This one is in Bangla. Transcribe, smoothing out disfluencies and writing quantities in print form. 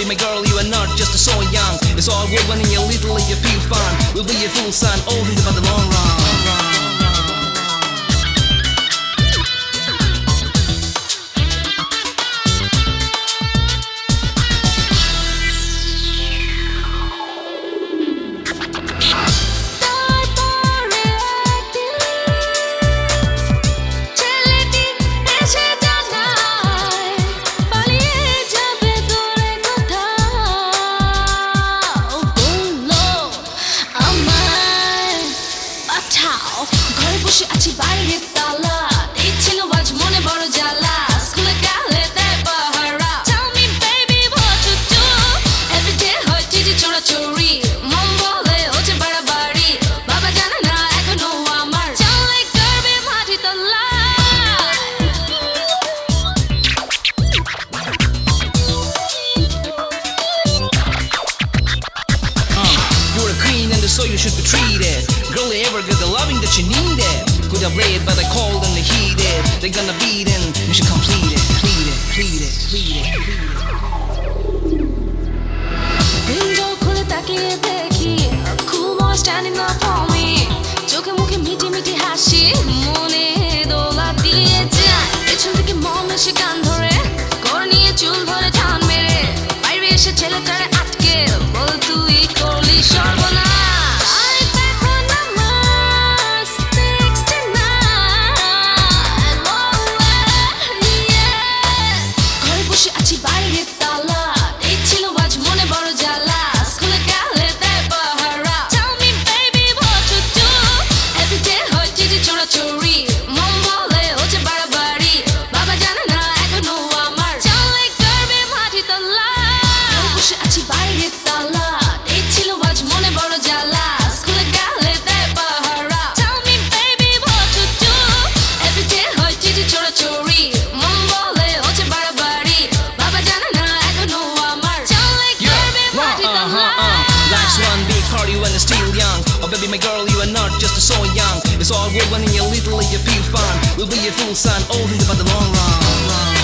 baby, my girl, you are not just so young. It's all good when you're little, you feel fun. We'll be your full son, all things about the long run. ঘরে বসে আছি বাইরে তালা দিচ্ছিল আজ মনে বড় জ্বালা স্কুলে গেলে দেয় পাহারা Tell me baby what to do Every day হয় চিঠি চোরাচুরি মন বলে হচ্ছে বাড়াবাড়ি বাবা জানে না এখনো আমার চলে করবে মাটি তলা You're a queen and so you should be treated. Girl, you ever get the loving that you needed. Could have played by the cold and the heated. They're gonna beat in, you should complete it. Plead it, plead it, plead it, plead it. Window খুলে তাকিয়ে দেখি cool boy standing up for me চোখে মুখে মিটি মিটি হাসি মনে দোলা দিয়ে যায় পেছন থেকে মন এসে গান ধরে করে নিয়ে চুল ধরে টান মেরে বাইরে এসে ছেলেটারে আটকে বল তুই করলি সর্বনাশ When you're still young, oh baby, my girl, you are not just so young. It's all good when you're little, you feel fun. We'll be your full son, all things about the long run.